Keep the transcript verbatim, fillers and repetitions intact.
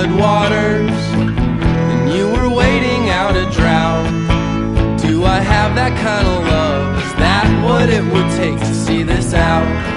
floodwaters, and you were waiting out a drought. Do I have that kind of love? Is that what it would take to see this out?